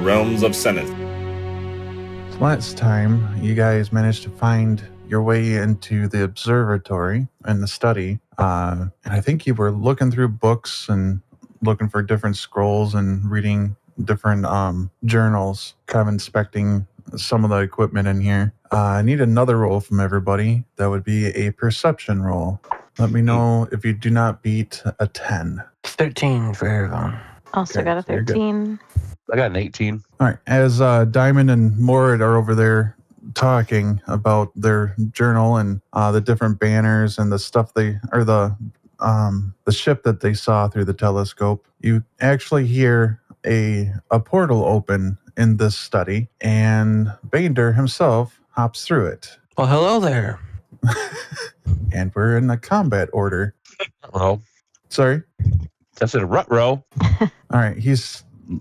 realms of Senate. Last time, you guys managed to find your way into the observatory and the study. And I think you were looking through books and looking for different scrolls and reading different journals, kind of inspecting some of the equipment in here. I need another roll from everybody. That would be a perception roll. Let me know if you do not beat a 10. 13 for everyone. Also got a so you're good. 13. I got an 18. All right. As Diamond and Morid are over there talking about their journal and the different banners and the stuff the ship that they saw through the telescope, you actually hear a portal open in this study, and Bander himself hops through it. Well, hello there. And we're in the combat order. Well, Sorry. that's a rut row. All right. It's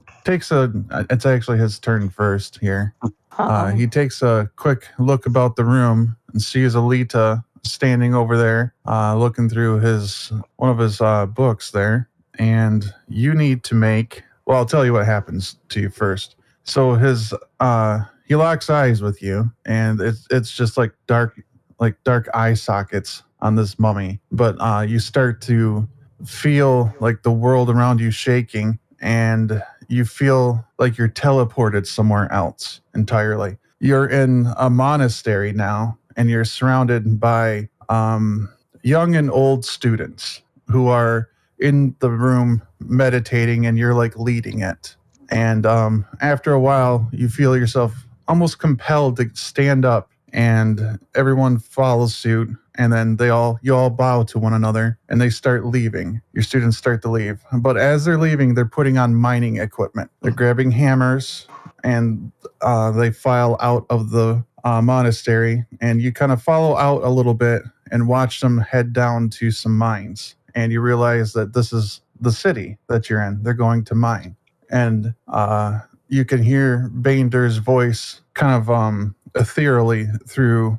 actually his turn first here. He takes a quick look about the room and sees Alita standing over there, looking through one of his books there. And you need to make. Well, I'll tell you what happens to you first. So he locks eyes with you, and it's just like dark eye sockets on this mummy. But you start to feel like the world around you shaking, and you feel like you're teleported somewhere else entirely. You're in a monastery now, and you're surrounded by young and old students who are in the room meditating, and you're like leading it. And after a while, you feel yourself almost compelled to stand up, and everyone follows suit. And then you all bow to one another, and they start leaving. Your students start to leave. But as they're leaving, they're putting on mining equipment. They're grabbing hammers, and they file out of the monastery. And you kind of follow out a little bit and watch them head down to some mines. And you realize that this is the city that you're in. They're going to mine. And you can hear Bander's voice kind of ethereally through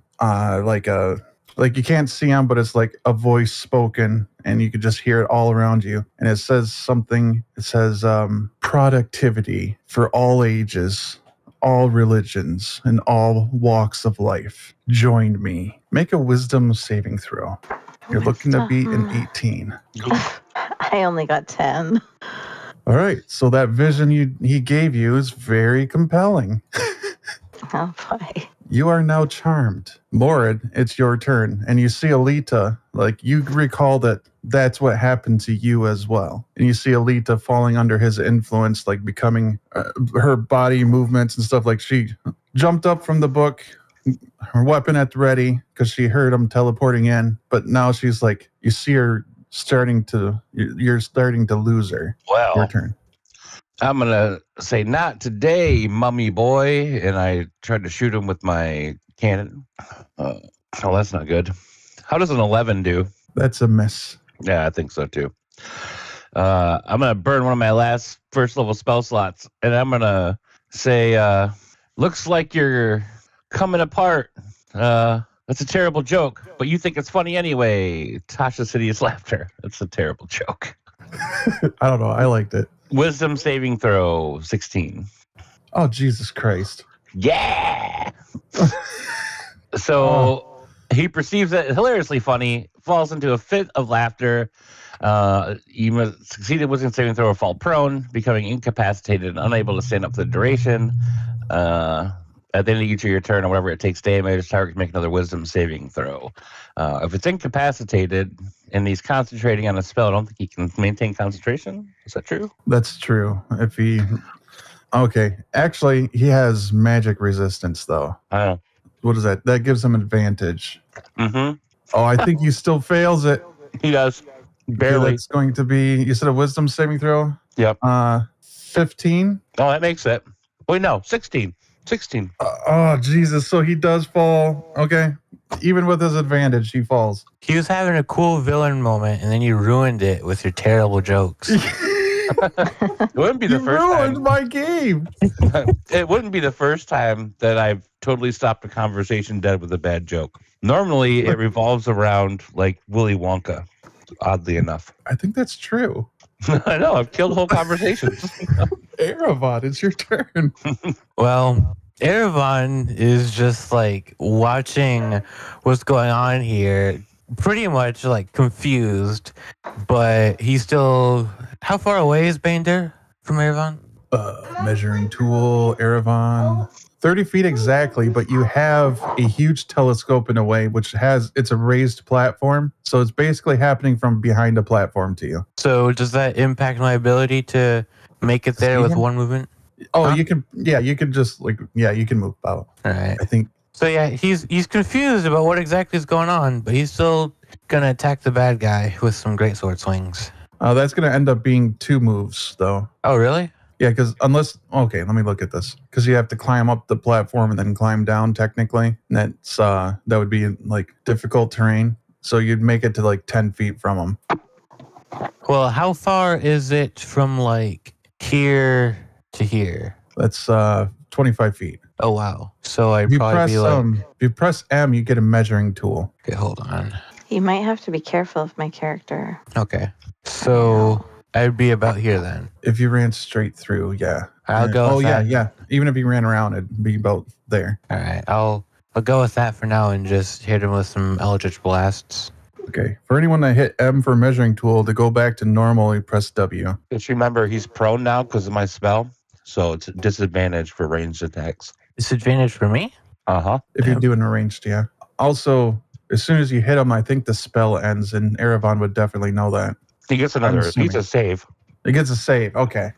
like you can't see him, but it's like a voice spoken, and you can just hear it all around you. And it says something. It says productivity for all ages, all religions, and all walks of life. Join me. Make a wisdom saving throw. You're looking to beat an 18. I only got 10. All right. So that vision he gave you is very compelling. Oh, boy. You are now charmed. Morid, it's your turn. And you see Alita, like you recall that's what happened to you as well. And you see Alita falling under his influence, like becoming her body movements and stuff. Like she jumped up from the book, her weapon at the ready, because she heard him teleporting in. But now she's like, you see her you're starting to lose her. Well, Your turn. I'm going to say, not today, mummy boy. And I tried to shoot him with my cannon. Oh, that's not good. How does an 11 do? That's a miss. Yeah, I think so too. I'm going to burn one of my first level spell slots. And I'm going to say, looks like you're coming apart. That's a terrible joke, but you think it's funny anyway. Tasha's hideous laughter. That's a terrible joke. I don't know. I liked it. Wisdom saving throw, 16. Oh, Jesus Christ. Yeah! So he perceives it hilariously funny, falls into a fit of laughter. You must succeed at wisdom saving throw or fall prone, becoming incapacitated and unable to stand up for the duration. At the end of each of your turn or whatever it takes damage, target can make another wisdom saving throw. If it's incapacitated and he's concentrating on a spell, I don't think he can maintain concentration. Is that true? That's true. Okay. Actually, he has magic resistance, though. What is that? That gives him advantage. Mm-hmm. Oh, I think he still fails it. He does. Barely. It's going to be, you said a wisdom saving throw? Yep. 15? Oh, that makes it. Wait, no, 16. 16. Oh, Jesus. So he does fall. Okay. Even with his advantage, he falls. He was having a cool villain moment, and then you ruined it with your terrible jokes. It wouldn't be the first time. You ruined my game. It wouldn't be the first time that I've totally stopped a conversation dead with a bad joke. Normally, it revolves around, like, Willy Wonka, oddly enough. I think that's true. I know. I've killed whole conversations. Erebon, it's your turn. Well, Erebon is just like watching what's going on here, pretty much like confused, but he's still. How far away is Bander from Erebon? Measuring tool, Erebon. 30 feet exactly, but you have a huge telescope in a way, which it's a raised platform. So it's basically happening from behind a platform to you. So does that impact my ability to make it there See with him? one movement? Oh, Huh? you can just you can move about. All right. I think. So yeah, he's confused about what exactly is going on, but he's still gonna attack the bad guy with some greatsword swings. That's going to end up being 2 moves, though. Oh really? Yeah, because okay, let me look at this. Because you have to climb up the platform and then climb down technically. And that would be like difficult terrain. So you'd make it to like 10 feet from him. Well, how far is it from like here to here? That's 25 feet. Oh wow. So I'd If you probably press be like, if you press M, you get a measuring tool. okay, hold on. You might have to be careful of my character. Okay. So I'd be about here then. If you ran straight through, yeah. I'll go Oh with yeah, that. yeah. Even if you ran around, it'd be about there. All right. I'll go with that for now and just hit him with some Eldritch Blasts. Okay. For anyone that hit M for measuring tool, to go back to normal, you press W. Just remember, he's prone now because of my spell, so it's a disadvantage for ranged attacks. Disadvantage for me? Uh-huh. If you're doing a ranged, yeah. Also, as soon as you hit him, I think the spell ends, and Erebon would definitely know that. He gets another. assuming. He's a save. It gets a save. Okay.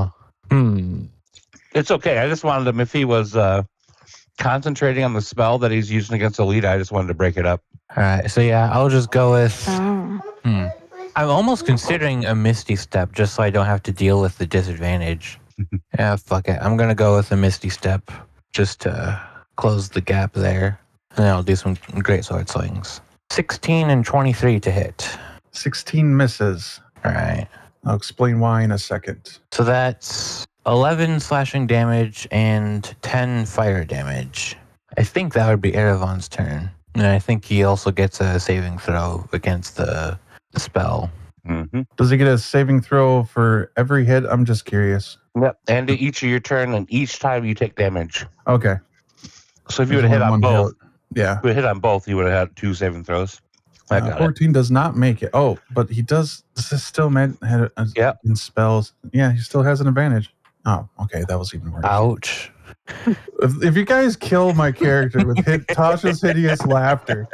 It's okay. I just wanted him, if he was concentrating on the spell that he's using against Elite, I just wanted to break it up. All right. So yeah, I'll just go with. Oh. I'm almost considering a Misty Step just so I don't have to deal with the disadvantage. Yeah, fuck it. I'm gonna go with a Misty Step just to close the gap there, and then I'll do some great sword swings. 16 and 23 to hit. 16 misses. All right. I'll explain why in a second. So that's 11 slashing damage and 10 fire damage. I think that would be Erebon's turn. And I think he also gets a saving throw against the spell. Mm-hmm. Does he get a saving throw for every hit? I'm just curious. Yep. And to each of your turn, and each time you take damage. Okay. So if you would have hit on One both, Yeah. if you would hit on both, you would have had 2 saving throws. I got it. 14 does not make it. Oh, but he does. This is still Yeah. in spells. Yeah, he still has an advantage. Oh, okay. That was even worse. Ouch. If you guys kill my character with Tasha's hideous laughter,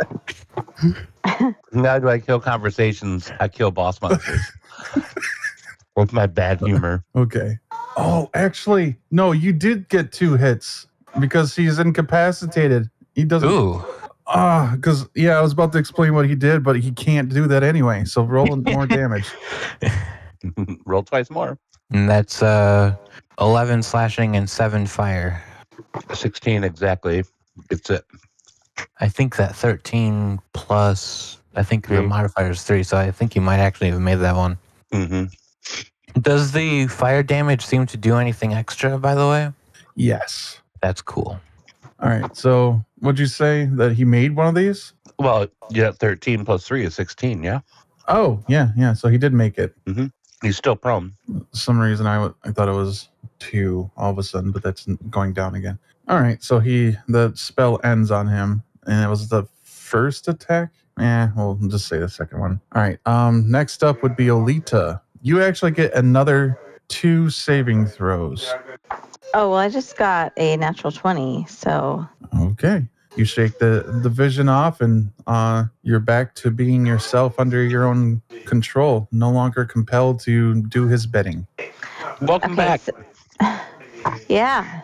Now do I kill conversations? I kill boss monsters. With my bad humor. okay. Oh, actually, no, you did get 2 hits because he's incapacitated. He doesn't. Ooh. Because I was about to explain what he did, but he can't do that anyway. So roll more damage. Roll twice more. And that's 11 slashing and 7 fire. 16 exactly. It's it. I think that 13 plus, I think the modifier is 3, so I think you might actually have made that one. Mm-hmm. Does the fire damage seem to do anything extra, by the way? Yes. That's cool. All right. So would you say that he made one of these? Well, yeah, 13 plus 3 is 16, yeah? Oh, yeah. So he did make it. He's still prone. For some reason, I thought it was 2 all of a sudden, but that's going down again. All right. So the spell ends on him, and it was the first attack. We'll just say the second one. All right. Next up would be Olita. You actually get another 2 saving throws. Oh, well, I just got a natural 20, so. Okay. You shake the vision off, and you're back to being yourself under your own control, no longer compelled to do his bidding. Welcome back. So, yeah.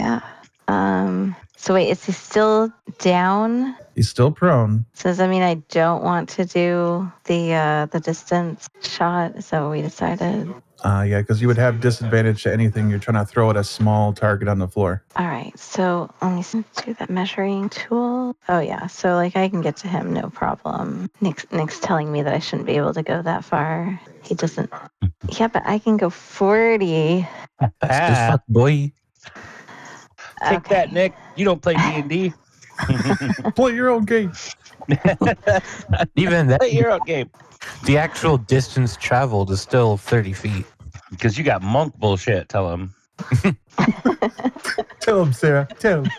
So wait, is he still down? He's still prone. So does that mean I don't want to do the distance shot? Is that what we decided? Yeah, because you would have disadvantage to anything you're trying to throw at a small target on the floor. All right, so let me do that measuring tool. Oh yeah, so like I can get to him, no problem. Nick's telling me that I shouldn't be able to go that far. He doesn't. Yeah, but I can go 40. That's just fuck, boy. Take that, Nick. You don't play D&D. Play your own game. Even that, Play your own game. the actual distance traveled is still 30 feet. Because you got monk bullshit, tell him. Tell him, Sarah. Tell him.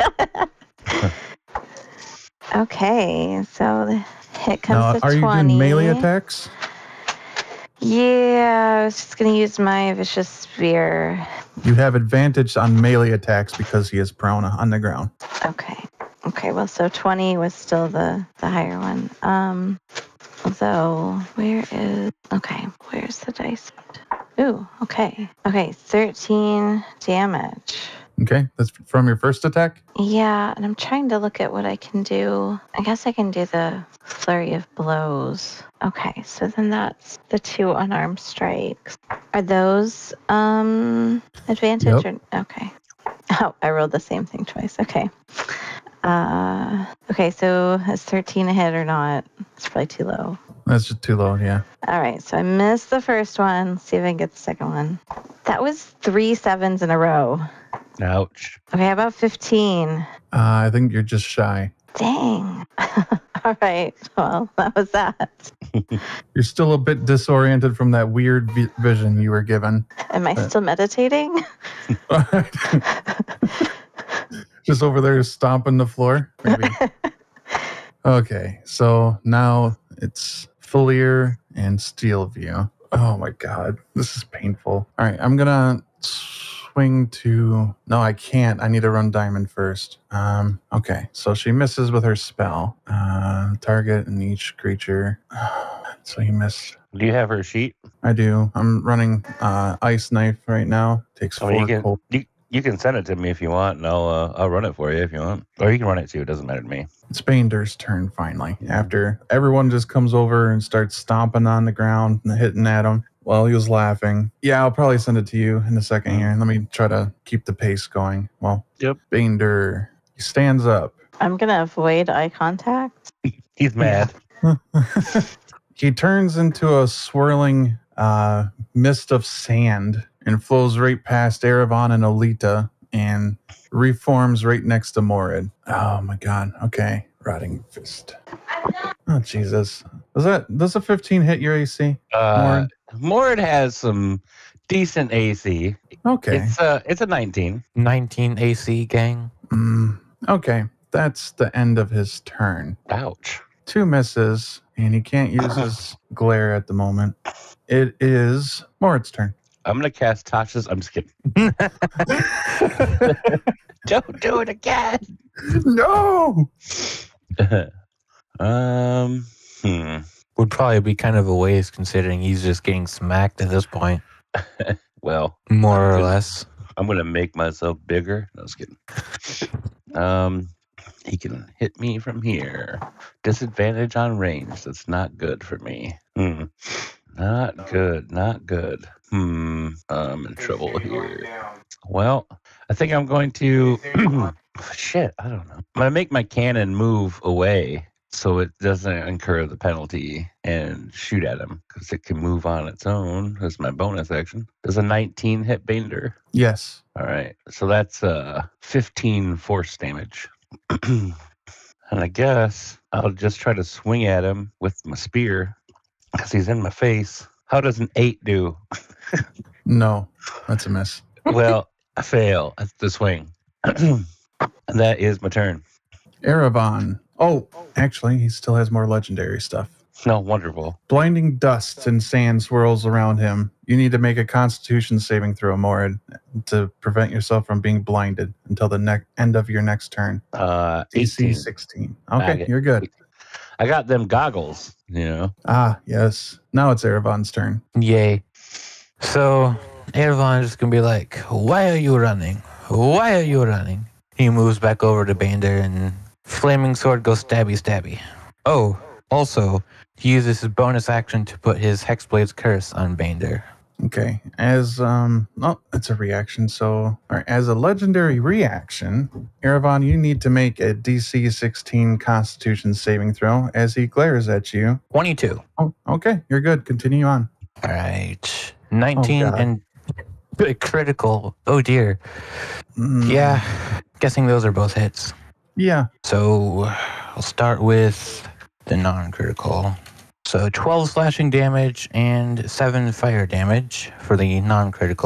Okay, so the hit comes Now, to 20. are you doing melee attacks? Yeah, I was just going to use my Vicious Spear. You have advantage on melee attacks because he is prone on the ground. Okay. Okay, well, so 20 was still the higher one. So where's the dice? Ooh, okay. Okay, 13 damage. Okay, that's from your first attack? Yeah, and I'm trying to look at what I can do. I guess I can do the flurry of blows. Okay, so then that's the 2 unarmed strikes. Are those advantage? Yep. Or, okay. Oh, I rolled the same thing twice. Okay. Okay, so is 13 a hit or not? It's probably too low. That's just too low, yeah. All right, so I missed the first one. Let's see if I can get the second one. That was 3 7s in a row. Ouch. Okay, how about 15? I think you're just shy. Dang. All right, well, that was that. You're still a bit disoriented from that weird vision you were given. Am I still meditating? Just over there stomping the floor, maybe. Okay, so now it's Fulier and Steelview. Oh my god, this is painful. All right, I'm gonna swing to... No, I can't. I need to run Diamond first. Okay, so she misses with her spell. Target and each creature. So you missed. Do you have her sheet? I do. I'm running Ice Knife right now. Takes I mean, 4 cold. you can send it to me if you want, and I'll run it for you if you want. Or you can run it too. It doesn't matter to me. It's Bander's turn finally. After everyone just comes over and starts stomping on the ground and hitting at him while he was laughing. Yeah, I'll probably send it to you in a second here. Let me try to keep the pace going. Well, Yep. Bander, he stands up. I'm going to avoid eye contact. He's mad. He turns into a swirling mist of sand and flows right past Erevan and Alita and reforms right next to Morid. Oh my god. Okay. Rotting Fist. Oh Jesus. Does a 15 hit your AC? Morid? Morid has some decent AC. Okay. It's a 19. 19 AC, gang. Okay. That's the end of his turn. Ouch. 2 misses, and he can't use his glare at the moment. It is Morit's turn. I'm gonna cast Tasha's. I'm just kidding. Don't do it again. No. Would probably be kind of a waste considering he's just getting smacked at this point, Well, more or less. I'm gonna make myself bigger. No, I was kidding. He can hit me from here. Disadvantage on range. That's not good for me. Not good. Not good. I'm in trouble here. Well, I think I'm going to... Shit, I don't know. I'm going to make my cannon move away so it doesn't incur the penalty and shoot at him because it can move on its own. That's my bonus action. Does a 19 hit Bander? Yes. All right. So that's 15 force damage. And I guess I'll just try to swing at him with my spear because he's in my face. How does an 8 do? No, that's a miss. Well, I fail at the swing. And that is my turn. Erevan. Oh, actually, he still has more legendary stuff. No, wonderful. Blinding dust and sand swirls around him. You need to make a Constitution saving throw, Morid, to prevent yourself from being blinded until the end of your next turn. AC 16. Okay, you're good. I got them goggles, you know. Ah, yes. Now it's Erevan's turn. Yay. So Erevan is just going to be like, why are you running? Why are you running? He moves back over to Bander and flaming sword goes stabby stabby. Oh, also, he uses his bonus action to put his Hexblade's Curse on Bander. Okay. As it's a reaction. So, all right. As a legendary reaction, Erevan, you need to make a DC 16 Constitution saving throw as he glares at you. 22. Oh, okay. You're good. Continue on. All right. 19 God. and critical. Oh dear. Yeah. Guessing those are both hits. Yeah. So I'll start with the non-critical. So 12 slashing damage and 7 fire damage for the non-critical.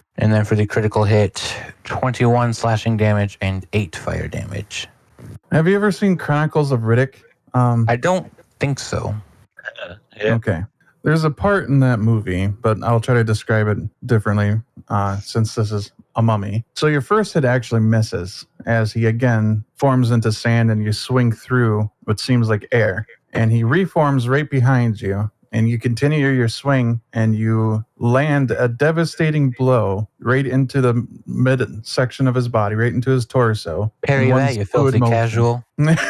And then for the critical hit, 21 slashing damage and 8 fire damage. Have you ever seen Chronicles of Riddick? I don't think so. Yeah. Okay. There's a part in that movie, but I'll try to describe it differently since this is a mummy. So your first hit actually misses as he again forms into sand and you swing through what seems like air. And he reforms right behind you. And you continue your swing and you land a devastating blow right into the mid section of his body, right into his torso. Parry In one that, you fluid filthy motion. casual.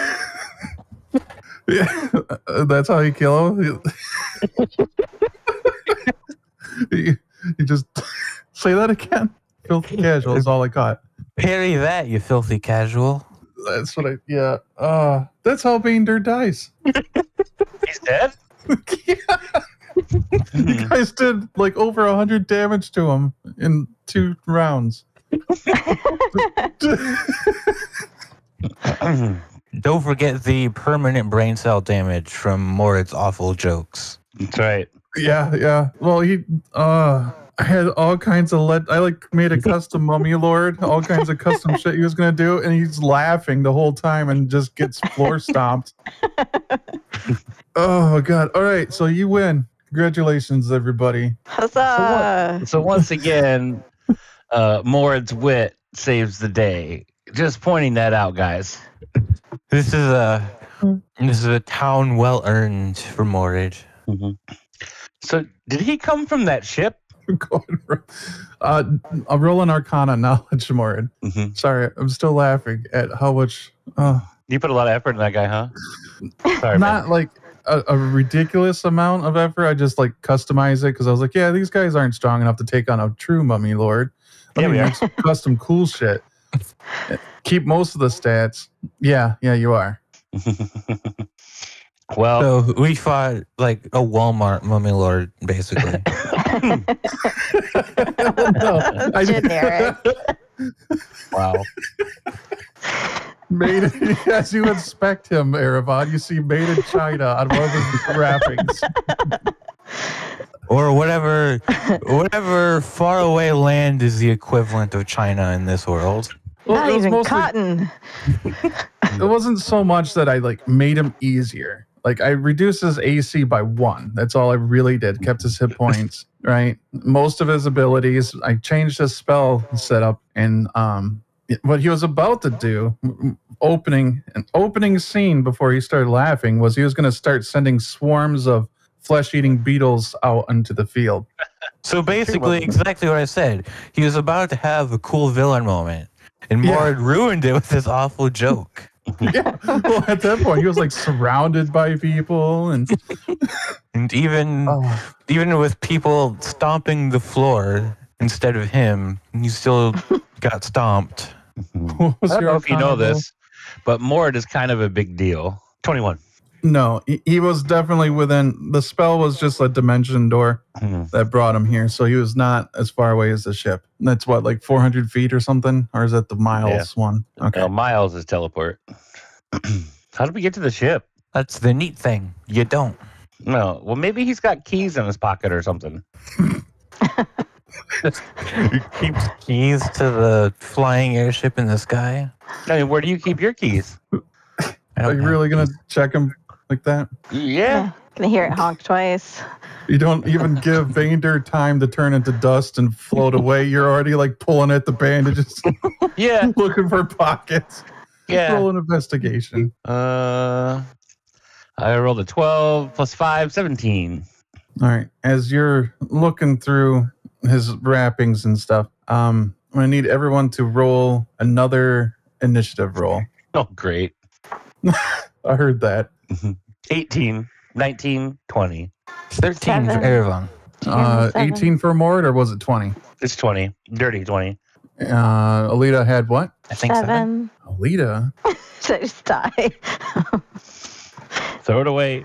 Yeah, that's how you kill him. you just say that again. Filthy casual is all I caught. Parry that, you filthy casual. That's what I. Yeah. That's how Vander dies. He's dead? Yeah. You guys did like over 100 damage to him in 2 rounds. Don't forget the permanent brain cell damage from Morit's awful jokes. That's right. Yeah. Well, I had all kinds of I made a custom mummy lord, all kinds of custom shit he was gonna do, and he's laughing the whole time and just gets floor stomped. Oh god! All right, so you win. Congratulations, everybody. Huzzah! So once again, Mord's wit saves the day. Just pointing that out, guys. This is a town well earned for Morid. Mm-hmm. So did he come from that ship? I'll roll an Arcana knowledge, Morid. Mm-hmm. Sorry, I'm still laughing at how much. You put a lot of effort in that guy, huh? Sorry, Not man. like a ridiculous amount of effort. I just like customize it because I was like, yeah, these guys aren't strong enough to take on a true mummy lord. Let me make some custom cool shit. Keep most of the stats. Yeah, you are. Well, So we fought like a Walmart mummy lord, basically. No, Generic. wow. Made as you inspect him, Erevan, you see made in China on one of his wrappings. Or whatever faraway land is the equivalent of China in this world. Well, Not it was even mostly- cotton. It wasn't so much that I like made him easier. Like I reduced his AC by 1. That's all I really did. Kept his hit points, right? Most of his abilities. I changed his spell setup and what he was about to do, an opening scene before he started laughing was he was going to start sending swarms of flesh-eating beetles out into the field. So basically, exactly what I said. He was about to have a cool villain moment, and Yeah. Morid ruined it with this awful joke. Yeah. Well, at that point, he was like surrounded by people, and And even with people stomping the floor instead of him, he still got stomped. what was I don't your know if you know Arcana roll? this, but Mord is kind of a big deal. 21. No, he was definitely within. The spell was just a dimension door that brought him here, so he was not as far away as the ship. That's what, like 400 feet or something, or is that the miles one? Okay. Miles is teleport. How did we get to the ship? That's the neat thing. You don't. No. Well, maybe he's got keys in his pocket or something. He keeps keys to the flying airship in the sky. I mean, where do you keep your keys? I Are don't you know. really gonna check him like that? Yeah. Gonna hear it honk twice. You don't even give Vander time to turn into dust and float away. You're already like pulling at the bandages, Yeah. looking for pockets. Yeah. Roll an investigation. I rolled a 12 plus 5, 17. All right. As you're looking through his wrappings and stuff, I'm gonna need everyone to roll another initiative roll. Oh, great. I heard that. 18, 19, 20. 13 for Seven. Erevan. 7. 18 for Mord, or was it 20? It's 20. Dirty 20. Alita had what? I think 7. Alita? So I just die. Throw it away.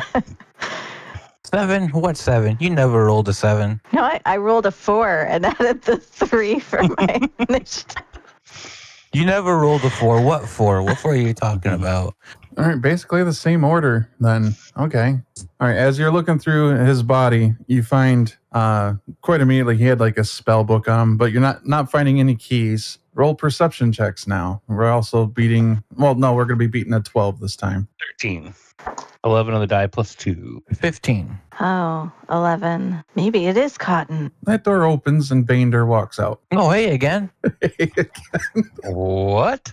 7? What 7? You never rolled a 7. No, I rolled a 4 and added the 3 for my initiative. You never rolled a 4. What 4? What 4 are you talking about? All right, basically the same order then. Okay. All right, as you're looking through his body, you find quite immediately he had like a spell book on him, but you're not finding any keys. Roll perception checks now. We're also beating. Well, no, we're going to be beating a 12 this time. 13. 11 on the die plus 2. 15. Oh, 11. Maybe it is cotton. That door opens and Bander walks out. Oh, hey again. What?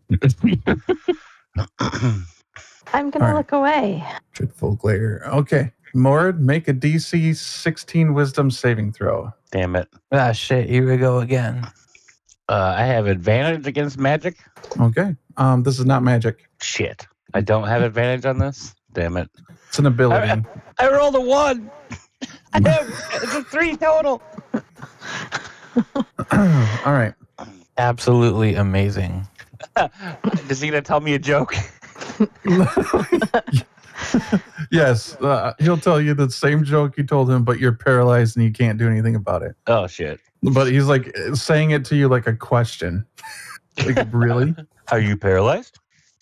I'm going to All right. look away. Dreadful glare. Okay. Mord, make a DC 16 wisdom saving throw. Damn it. Ah, shit. Here we go again. I have advantage against magic. Okay. This is not magic. Shit. I don't have advantage on this. Damn it. It's an ability. I rolled a 1. It's a 3 total. All right. Absolutely amazing. Is he going to tell me a joke? Yes, he'll tell you the same joke you told him, but you're paralyzed and you can't do anything about it. Oh, shit. But he's like saying it to you like a question. Like, really? Are you paralyzed?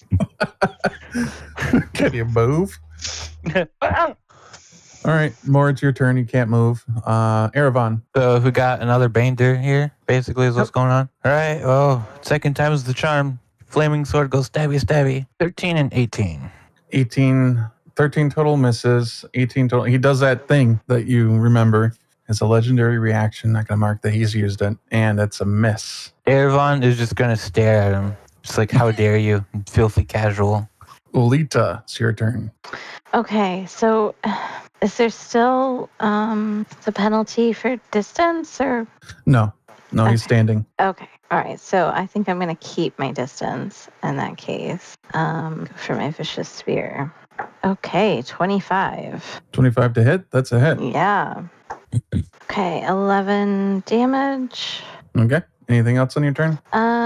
Can you move? All right, more. It's your turn. You can't move. Erevan. So we got another Bander here, basically, is what's Yep. going on. All right. Well, second time is the charm. Flaming sword goes stabby, stabby. 13 and 18. 13 total misses. 18 total. He does that thing that you remember. It's a legendary reaction. Not going to mark that he's used it. And it's a miss. Ervan is just going to stare at him. Just like, how dare you, filthy casual. Ulita, it's your turn. Okay, so is there still the penalty for distance or? No, he's Okay. standing. Okay, all right. So I think I'm going to keep my distance in that case. Go for my vicious spear. Okay, 25. 25 to hit. That's a hit. Yeah. Okay, 11 damage. Okay. Anything else on your turn?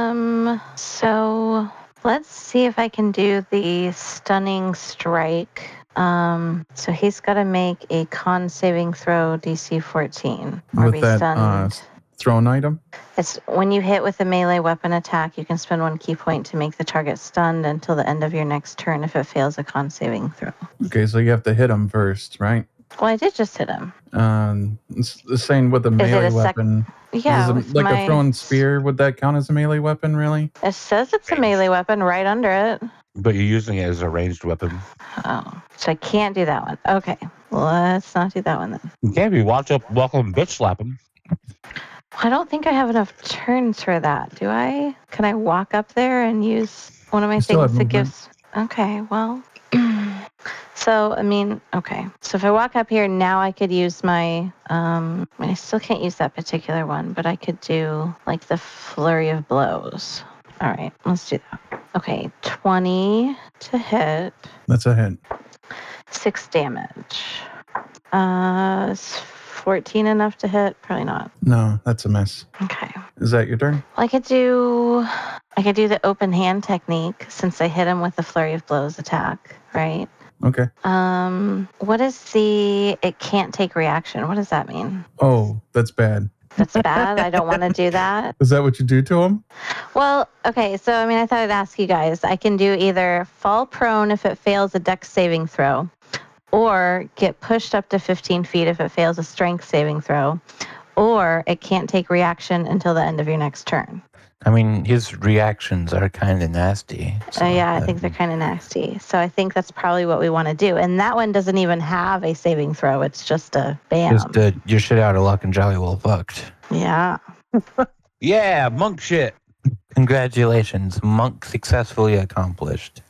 So let's see if I can do the stunning strike. So he's got to make a con saving throw DC 14 or With be that, stunned. Thrown item? It's when you hit with a melee weapon attack, you can spend 1 key point to make the target stunned until the end of your next turn if it fails a con saving throw. Okay, so you have to hit him first, right? Well, I did just hit him. It's saying with a it melee a sec- weapon. Yeah, Is it with like my, a thrown spear, would that count as a melee weapon, really? It says it's a melee weapon right under it. But you're using it as a ranged weapon. Oh, so I can't do that one. Okay, let's not do that one then. You can't be welcome bitch slap him. I don't think I have enough turns for that, do I? Can I walk up there and use one of my You still things have that movement. gives... Okay, well... So, I mean, okay. So if I walk up here, now I could use my... I still can't use that particular one, but I could do, like, the flurry of blows. All right, let's do that. Okay, 20 to hit, That's a hit. 6 damage. Is 14 enough to hit? Probably not. No, that's a miss. Okay. Is that your turn? Well, I could do the open hand technique since I hit him with the flurry of blows attack, right? Okay. What is the it can't take reaction? What does that mean? Oh, that's bad. That's bad. I don't want to do that. Is that what you do to him? Well, okay. So, I mean, I thought I'd ask you guys. I can do either fall prone if it fails a dex saving throw, or get pushed up to 15 feet if it fails a strength saving throw, or it can't take reaction until the end of your next turn. I mean, his reactions are kind of nasty. So Yeah, I think they're kind of nasty. So I think that's probably what we want to do. And that one doesn't even have a saving throw. It's just a bam. Just your shit out of luck and jolly well fucked. Yeah. Yeah, monk shit. Congratulations, monk successfully accomplished.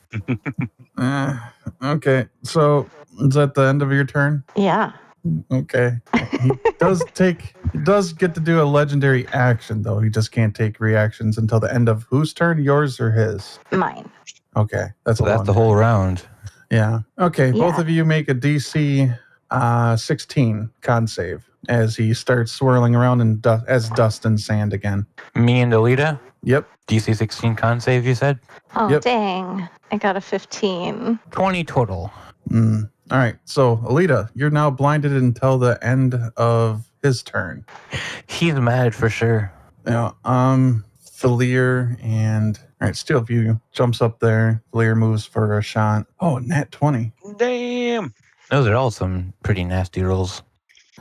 Okay. So is that the end of your turn? Yeah. Okay. He does get to do a legendary action, though. He just can't take reactions until the end of whose turn? Yours or his? Mine. Okay. That's So a that's long the whole round. Yeah. Okay. Both Yeah. of you make a DC 16 con save as he starts swirling around in as dust and sand again. Me and Alita, Yep. DC 16 con save, you said? Oh, Yep. dang. I got a 15. 20 total. All right. So, Alita, you're now blinded until the end of his turn. He's mad for sure. Yeah. Falir and all right, Steel View jumps up there. Falir moves for a shot. Oh, nat 20. Damn. Those are all some pretty nasty rolls.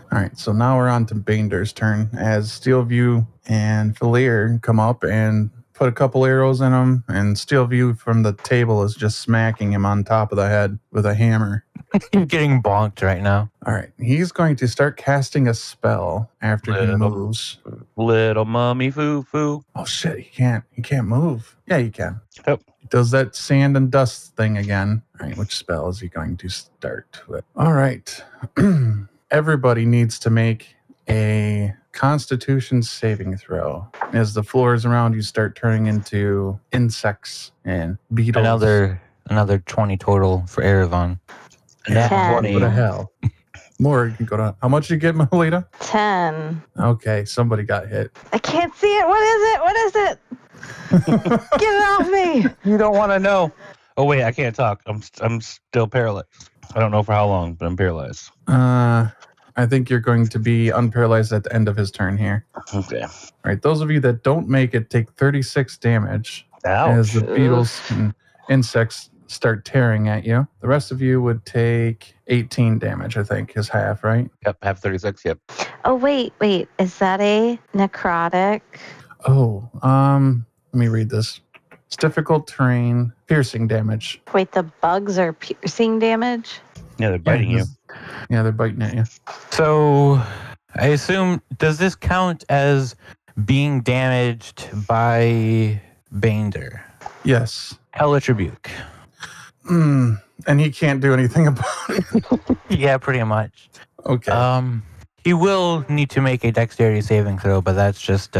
All right, so now we're on to Bainder's turn as Steelview and Phileer come up and put a couple arrows in him, and Steelview from the table is just smacking him on top of the head with a hammer. He's getting bonked right now. All right, he's going to start casting a spell after he moves. Little mummy foo. Oh shit, he can't move. Yeah, he can. Yep. He does that sand and dust thing again. All right, which spell is he going to start with? All right. Everybody needs to make a Constitution saving throw. As the floors around you start turning into insects and beetles. Another 20 total for Erevan. That's Ten. 20. What the hell? More you can go to. How much did you get, Melita? 10. Okay, somebody got hit. I can't see it. What is it? What is it? Get it off me. You don't want to know. Oh wait, I can't talk. I'm still paralyzed. I don't know for how long, but I'm paralyzed. I think you're going to be unparalyzed at the end of his turn here. Okay. All right, those of you that don't make it take 36 damage as Ouch. the beetles and insects start tearing at you. The rest of you would take 18 damage, I think, is half, right? Yep, have 36. Yep. Oh, wait. Is that a necrotic? Oh, let me read this. It's difficult terrain, piercing damage. Wait, the bugs are piercing damage? Yeah, they're biting you. Yeah, they're biting at you. So, I assume, does this count as being damaged by Bainder? Yes. Hellish Rebuke. And he can't do anything about it. Yeah, pretty much. Okay. He will need to make a dexterity saving throw, but that's just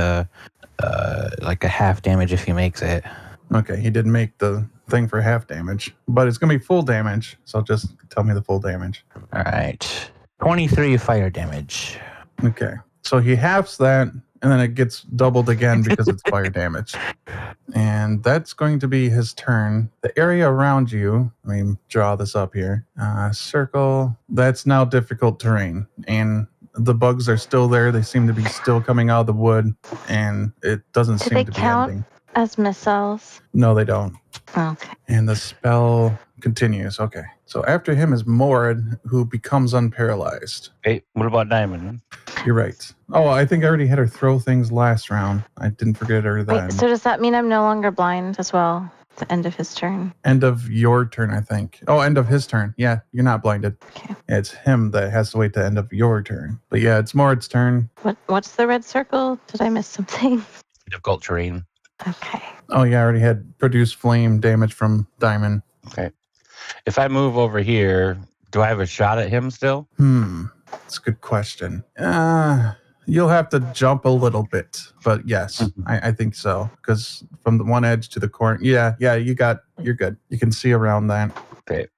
like a half damage if he makes it. Okay, he didn't make the thing for half damage, but it's going to be full damage, so just tell me the full damage. All right. 23 fire damage. Okay, so he halves that, and then it gets doubled again because it's fire damage. And that's going to be his turn. The area around you, let me draw this up here. Circle, that's now difficult terrain. And the bugs are still there. They seem to be still coming out of the wood, and it doesn't seem they to be count? ending. As missiles? No, they don't. Okay. And the spell continues. Okay. So after him is Morid, who becomes unparalyzed. Hey, what about Diamond? You're right. Oh, I think I already had her throw things last round. I didn't forget her then. Wait, so does that mean I'm no longer blind as well? At the end of his turn? End of your turn, I think. Oh, end of his turn. Yeah, you're not blinded. Okay. It's him that has to wait to end of your turn. But yeah, it's Morid's turn. What's the red circle? Did I miss something? Difficult terrain. Okay. Oh yeah, I already had produced flame damage from Diamond. Okay. If I move over here, do I have a shot at him still? That's a good question. You'll have to jump a little bit, but yes, I think so. Because from the one edge to the corner, yeah, you're good. You can see around that. Okay.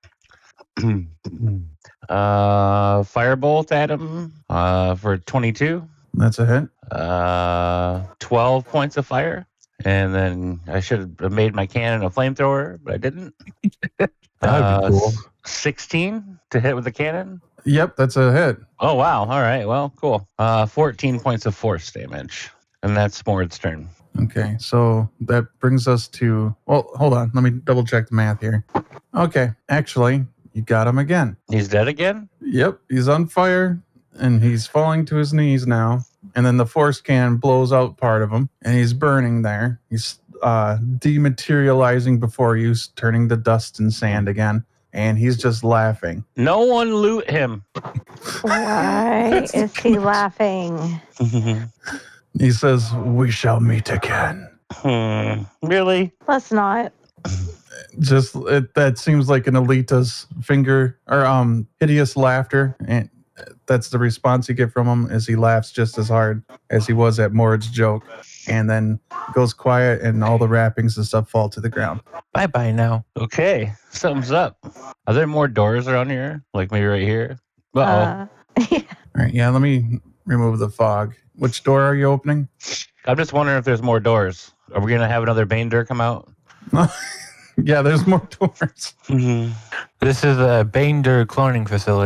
Firebolt at him for 22. That's a hit. 12 points of fire. And then I should have made my cannon a flamethrower, but I didn't. That would be cool. 16 to hit with the cannon. Yep, that's a hit. Oh, wow. All right. Well, cool. 14 points of force damage. And that's Morid's turn. Okay, so that brings us to... Well, hold on. Let me double check the math here. Okay, actually, you got him again. He's dead again? Yep, he's on fire, and he's falling to his knees now. And then the force cannon blows out part of him, and he's burning there. He's dematerializing before you, turning to dust and sand again. And he's just laughing. No one loot him. Why is he laughing? He says, "We shall meet again." Really? Let's not. Just that seems like an Alita's finger or hideous laughter, and that's the response you get from him. Is he laughs just as hard as he was at Morid's joke, and then goes quiet, and all the wrappings and stuff fall to the ground. Bye bye now. Okay. Something's up. Are there more doors around here? Like maybe right here? Uh-oh. All right, yeah. Let me remove the fog. Which door are you opening? I'm just wondering if there's more doors. Are we going to have another Bainder come out? Yeah, there's more doors. This is a Bainder cloning facility.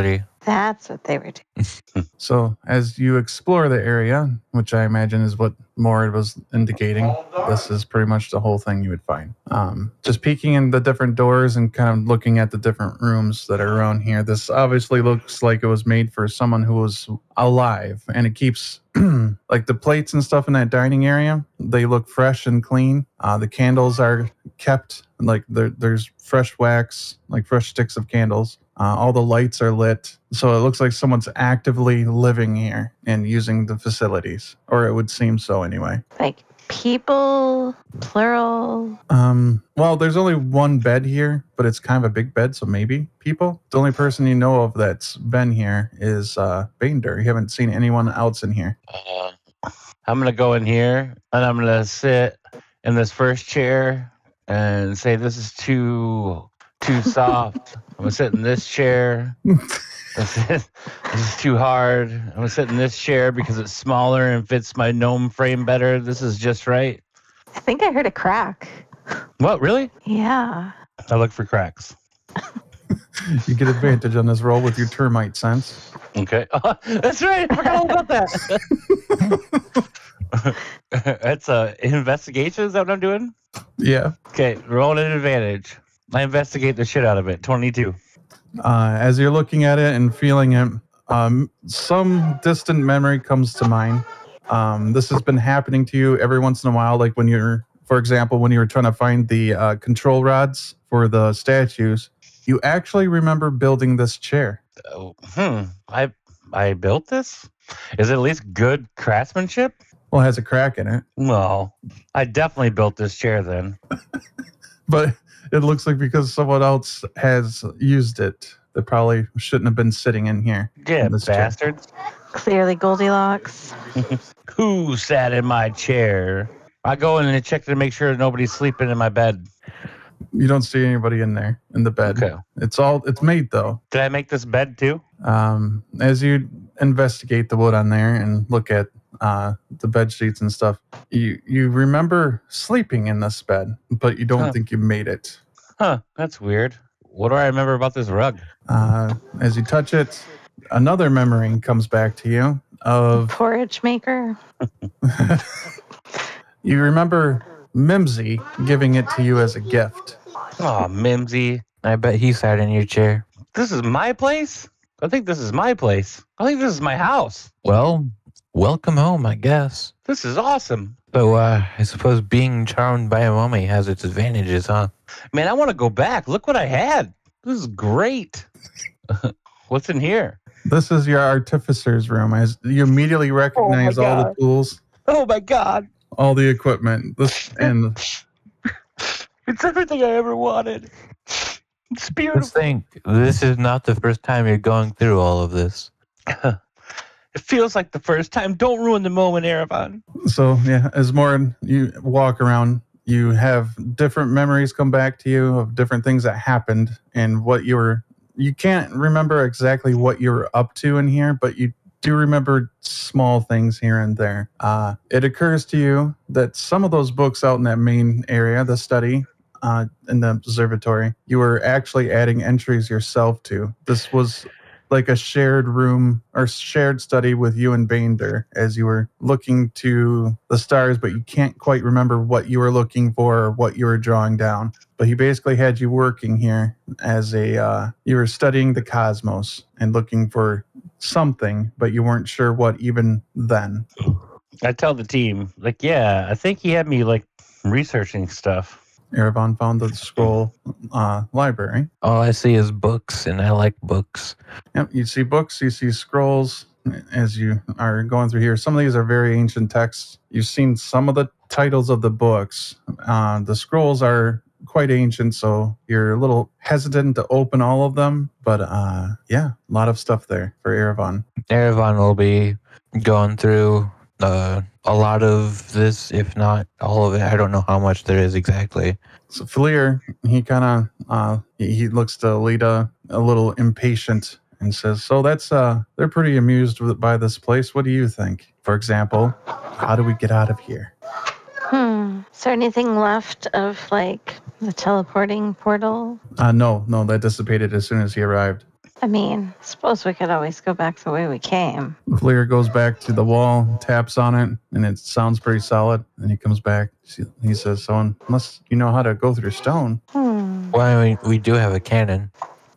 That's what they were doing. So as you explore the area, which I imagine is what Mord was indicating, this is pretty much the whole thing you would find. Just peeking in the different doors and kind of looking at the different rooms that are around here. This obviously looks like it was made for someone who was alive, and it keeps like the plates and stuff in that dining area, they look fresh and clean. The candles are kept, like there's fresh wax, like fresh sticks of candles. All the lights are lit. So it looks like someone's actively living here and using the facilities, or it would seem so anyway. Like people, plural. Well, there's only one bed here, but it's kind of a big bed, so maybe people. The only person you know of that's been here is Bander. You haven't seen anyone else in here. I'm going to go in here and I'm going to sit in this first chair and say, this is too soft. I'm going to sit in this chair. This is too hard. I'm going to sit in this chair because it's smaller and fits my gnome frame better. This is just right. I think I heard a crack. What, really? Yeah. I look for cracks. You get advantage on this roll with your termite sense. Okay. Oh, that's right. I forgot all about that. That's investigation. Is that what I'm doing? Yeah. Okay. Roll an advantage. I investigate the shit out of it. 22. As you're looking at it and feeling it, some distant memory comes to mind. This has been happening to you every once in a while, like when you're, for example, when you were trying to find the control rods for the statues, you actually remember building this chair. I built this? Is it at least good craftsmanship? Well, it has a crack in it. Well, I definitely built this chair then. But it looks like because someone else has used it, they probably shouldn't have been sitting in here. Yeah, in this chair. bastards. Clearly Goldilocks. Who sat in my chair? I go in and check to make sure nobody's sleeping in my bed. You don't see anybody in there in the bed. Okay. It's made though. Did I make this bed too? As you investigate the wood on there and look at the bed sheets and stuff, you remember sleeping in this bed, but you don't think you made it. Huh, that's weird. What do I remember about this rug? As you touch it, another memory comes back to you of Porridge maker. you remember Mimsy giving it to you as a gift. Oh, Mimsy. I bet he sat in your chair. This is my place? I think this is my place. I think this is my house. Well, welcome home, I guess. This is awesome. So, I suppose being charmed by a mummy has its advantages, huh? Man, I want to go back. Look what I had. This is great. What's in here? This is your artificer's room. As you immediately recognize all the tools, Oh my God. all the equipment. And It's everything I ever wanted. It's beautiful. Just think, this is not the first time you're going through all of this. It feels like the first time. Don't ruin the moment, Erevan. so, yeah, as more you walk around, you have different memories come back to you of different things that happened and what you can't remember exactly what you were up to in here, but you do remember small things here and there. It occurs to you that some of those books out in that main area, the study, in the observatory, you were actually adding entries yourself to. This was like a shared room or shared study with you and Bander as you were looking to the stars, but you can't quite remember what you were looking for or what you were drawing down. But he basically had you working here as you were studying the cosmos and looking for something, but you weren't sure what even then. I tell the team, like, yeah, I think he had me like researching stuff. Erevan found the scroll library. All I see is books, and I like books. Yep, you see books, you see scrolls as you are going through here. Some of these are very ancient texts. You've seen some of the titles of the books. The scrolls are quite ancient, so you're a little hesitant to open all of them. But yeah, a lot of stuff there for Erevan. Erevan will be going through a lot of this, if not all of it. I don't know how much there is exactly. So Fleer, he kind of he looks to Lita a little impatient and says, "So that's they're pretty amused by this place. What do you think? For example, how do we get out of here?" Is there anything left of like the teleporting portal? No, that dissipated as soon as he arrived. I mean, suppose we could always go back the way we came. Fleer goes back to the wall, taps on it, and it sounds pretty solid. And he comes back. He says, so unless you know how to go through stone. Well, we do have a cannon.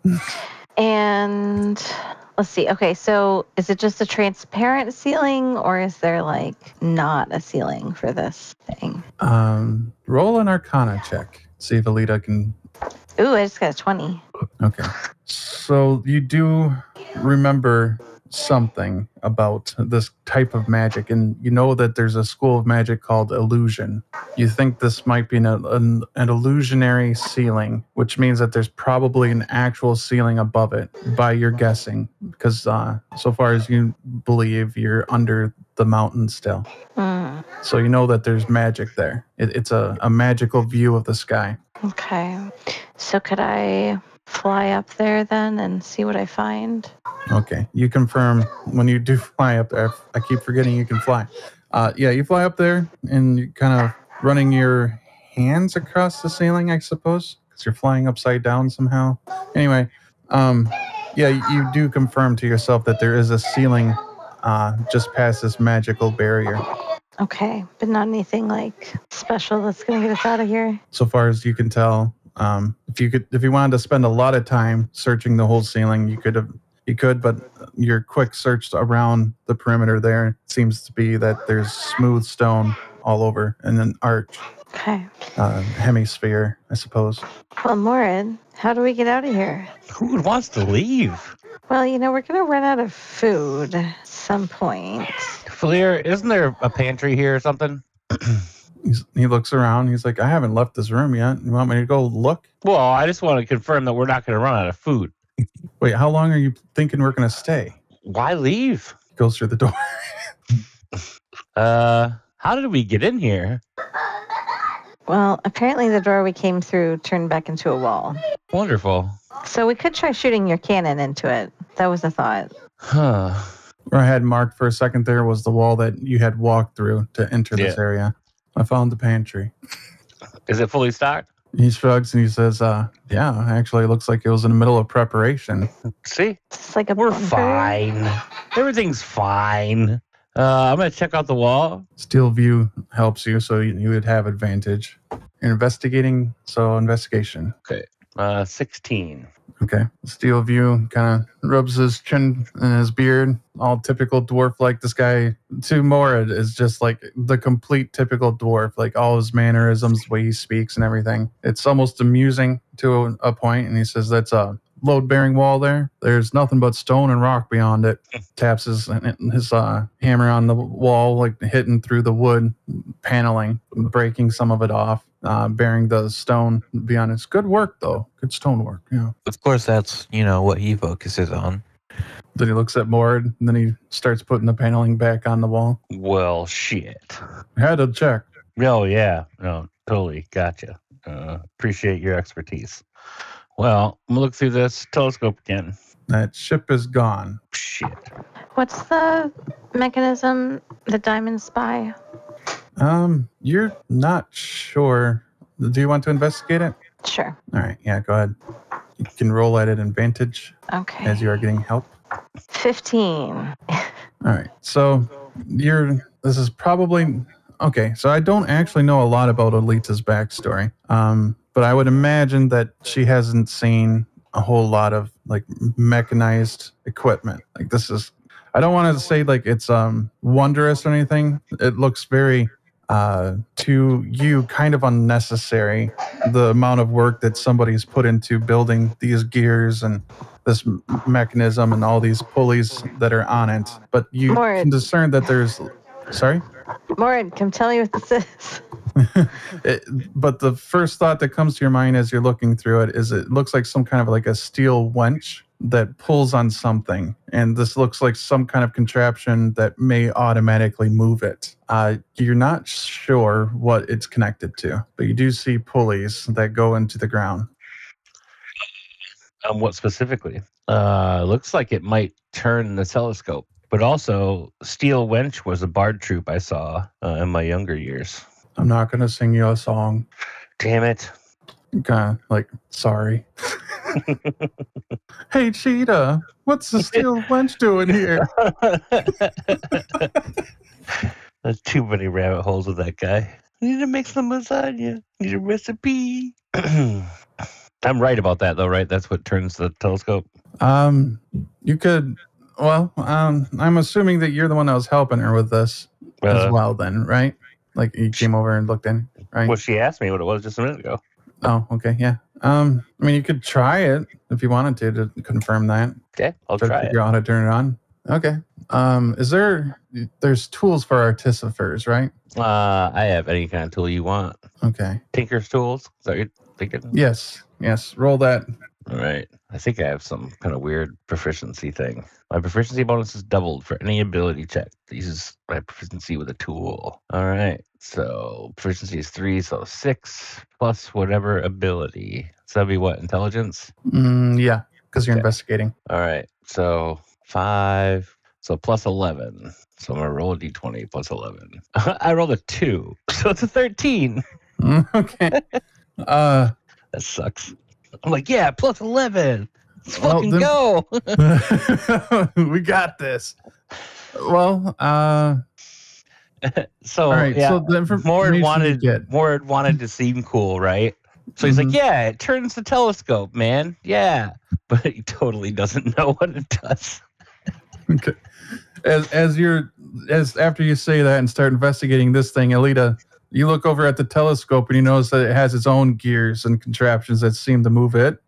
And let's see. Okay, so is it just a transparent ceiling, or is there like not a ceiling for this thing? Roll an Arcana check. See if Alita can. Ooh, I just got a 20. Okay. So you do remember something about this type of magic, and you know that there's a school of magic called illusion. You think this might be an illusionary ceiling, which means that there's probably an actual ceiling above it by your guessing, because so far as you believe, you're under the mountain still. So you know that there's magic there. It's a magical view of the sky. Okay. So could I fly up there then and see what I find? Okay. You confirm when you do fly up there. I keep forgetting you can fly. Yeah, you fly up there and you're kind of running your hands across the ceiling, I suppose, because you're flying upside down somehow. Anyway, yeah, you do confirm to yourself that there is a ceiling just past this magical barrier. Okay, but not anything like special that's going to get us out of here. So far as you can tell, if you wanted to spend a lot of time searching the whole ceiling, you could, but your quick search around the perimeter there seems to be that there's smooth stone all over and an arch. Okay. Hemisphere, I suppose. Well, Morin, how do we get out of here? Who wants to leave? Well, we're going to run out of food at some point. Fleer, isn't there a pantry here or something? He looks around. He's like, I haven't left this room yet. You want me to go look? Well, I just want to confirm that we're not going to run out of food. Wait, how long are you thinking we're going to stay? Why leave? He goes through the door. How did we get in here? Well, apparently the door we came through turned back into a wall. Wonderful. So we could try shooting your cannon into it. That was a thought. Huh. Where I had marked for a second there was the wall that you had walked through to enter this area. I found the pantry. Is it fully stocked? He shrugs and he says, yeah, actually it looks like it was in the middle of preparation. See? It's like a We're bunker. fine. Everything's fine. I'm going to check out the wall. Steel view helps you, so you would have advantage. You're investigating, so investigation. Okay. 16. Okay. Steel view kind of rubs his chin and his beard, all typical dwarf. Like this guy, to Morad, is just like the complete typical dwarf, like all his mannerisms, the way he speaks and everything. It's almost amusing to a point, and he says, that's a load-bearing wall there. There's nothing but stone and rock beyond it. Taps his hammer on the wall, like hitting through the wood paneling, breaking some of it off. Bearing the stone beyond. It's good work, though. Good stone work, yeah. Of course, that's, what he focuses on. Then he looks at Mord, and then he starts putting the paneling back on the wall. Well, shit. Had to check. Oh, yeah. No, totally. Gotcha. Appreciate your expertise. Well, I'm going to look through this telescope again. That ship is gone. Shit. What's the mechanism the diamond spy? You're not sure. Do you want to investigate it? Sure. All right, yeah, go ahead. You can roll at it advantage Okay. as you are getting help. 15. All right, so this is probably, okay, so I don't actually know a lot about Alita's backstory, but I would imagine that she hasn't seen a whole lot of, like, mechanized equipment. Like, this is, I don't want to say, like, it's wondrous or anything. It looks very, to you, kind of unnecessary, the amount of work that somebody's put into building these gears and this mechanism and all these pulleys that are on it. But you can discern that there's... Sorry? Morin, come tell me what this is. But the first thought that comes to your mind as you're looking through it is it looks like some kind of like a steel winch that pulls on something. And this looks like some kind of contraption that may automatically move it. You're not sure what it's connected to, but you do see pulleys that go into the ground. What specifically? Looks like it might turn the telescope. But also, Steel Wench was a bard troupe I saw in my younger years. I'm not going to sing you a song. Damn it. Kind of like, sorry. Hey, Cheetah, what's the steel wench doing here? There's too many rabbit holes with that guy. Need to make some lasagna. Need a recipe. I'm right about that, though, right? That's what turns the telescope. You could. Well, I'm assuming that you're the one that was helping her with this as well. Then, right? Like you came over and looked in, right? Well, she asked me what it was just a minute ago. Oh, okay, yeah. I mean, you could try it if you wanted to confirm that. Okay, I'll try it. Figure out how to turn it on. Okay. There's tools for artificers, right? I have any kind of tool you want. Okay. Tinker's tools? Is that what you're thinking? Yes. Roll that. All right. I think I have some kind of weird proficiency thing. My proficiency bonus is doubled for any ability check that uses my proficiency with a tool. All right. So proficiency is 3, so 6 plus whatever ability. So that'd be what? Intelligence? Yeah, because you're investigating. All right. So 5. So plus 11. So I'm going to roll a d20 plus 11. I rolled a 2. So it's a 13. Okay. That sucks. I'm like, yeah, plus 11. Let's fucking go. We got this. Well, so all right. yeah, So the Mord wanted to seem cool, right? So he's like, yeah, it turns the telescope, man. Yeah. But he totally doesn't know what it does. Okay. As after you say that and start investigating this thing, Alita, you look over at the telescope and you notice that it has its own gears and contraptions that seem to move it.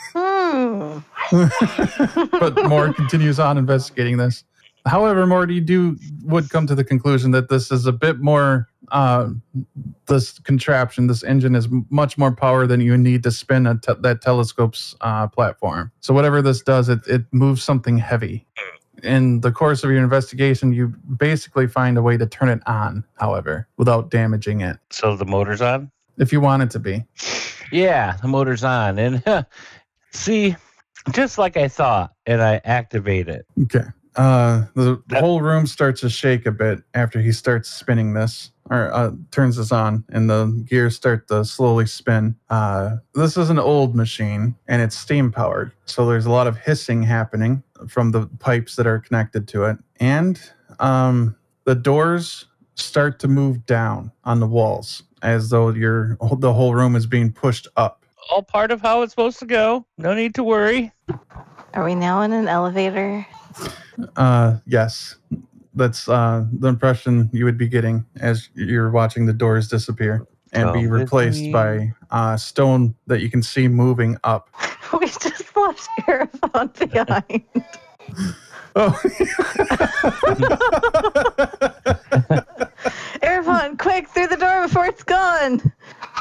But Mord continues on investigating this. However, Mord, you would come to the conclusion that this is a bit more, this contraption, this engine is much more power than you need to spin that telescope's platform. So whatever this does, it moves something heavy. In the course of your investigation, you basically find a way to turn it on, however, without damaging it. So the motor's on? If you want it to be. Yeah, the motor's on. And see, just like I thought, and I activate it. Okay. The whole room starts to shake a bit after he starts spinning this, or turns this on, and the gears start to slowly spin. This is an old machine, and it's steam powered, so there's a lot of hissing happening from the pipes that are connected to it, and the doors start to move down on the walls as though the whole room is being pushed up. All part of how it's supposed to go. No need to worry. Are we now in an elevator? Yes. That's the impression you would be getting as you're watching the doors disappear and be replaced by stone that you can see moving up. We just left Erephon behind. Oh. Erephon, quick, through the door before it's gone.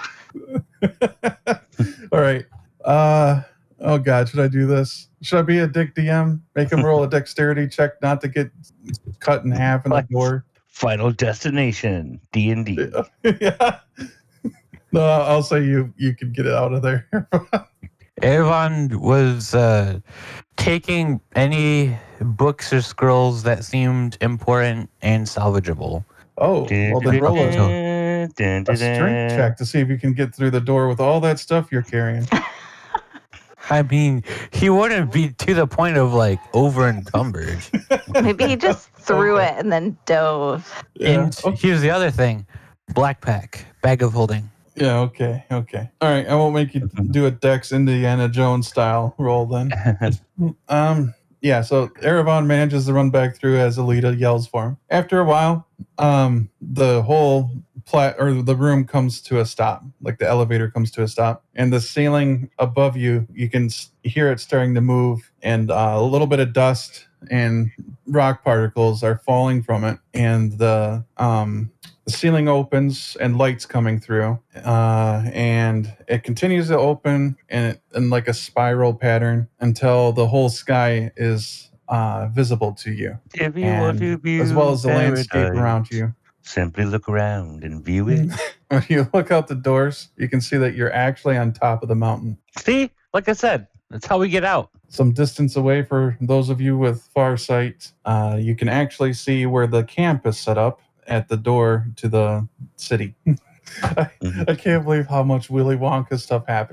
All right. Oh God, should I do this? Should I be a dick DM? Make him roll a dexterity check not to get cut in half in the door. Final destination, D&D. Yeah. No, I'll say you could get it out of there. Erephon was taking any books or scrolls that seemed important and salvageable. Oh, well then roll a strength check to see if you can get through the door with all that stuff you're carrying. I mean, he wouldn't be to the point of like over encumbered. Maybe he just threw it and then dove. Yeah. And here's the other thing: black pack, bag of holding. Yeah. Okay. All right. I won't make you do a Dex Indiana Jones style roll then. Yeah. So Erephon manages to run back through as Alita yells for him. After a while, the whole the room comes to a stop, like the elevator comes to a stop, and the ceiling above you can hear it starting to move, and a little bit of dust and rock particles are falling from it, and the ceiling opens and lights coming through, and it continues to open in like a spiral pattern until the whole sky is visible to you, If you want to view as well as the landscape paradise, around you. simply look around and view it. When you look out the doors, you can see that you're actually on top of the mountain. See, like I said, that's how we get out. Some distance away, for those of you with far sight, you can actually see where the camp is set up at the door to the city. I can't believe how much Willy Wonka stuff happens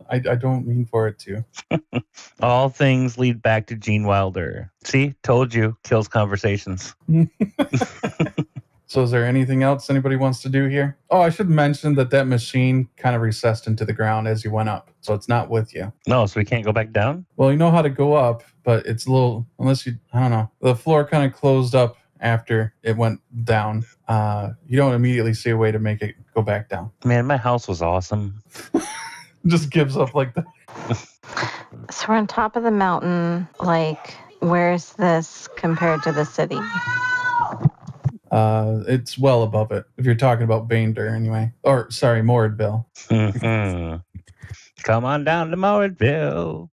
I don't mean for it to. All things lead back to Gene Wilder. See, told you, kills conversations. So is there anything else anybody wants to do here? Oh, I should mention that machine kind of recessed into the ground as you went up. So it's not with you. No, so we can't go back down? Well, you know how to go up, but it's a little, I don't know. The floor kind of closed up after it went down. You don't immediately see a way to make it go back down. Man, my house was awesome. Just gives up like that. So we're on top of the mountain. Like, where's this compared to the city? It's well above it. If you're talking about Bander anyway. Or, sorry, Moradville. Come on down to Moradville.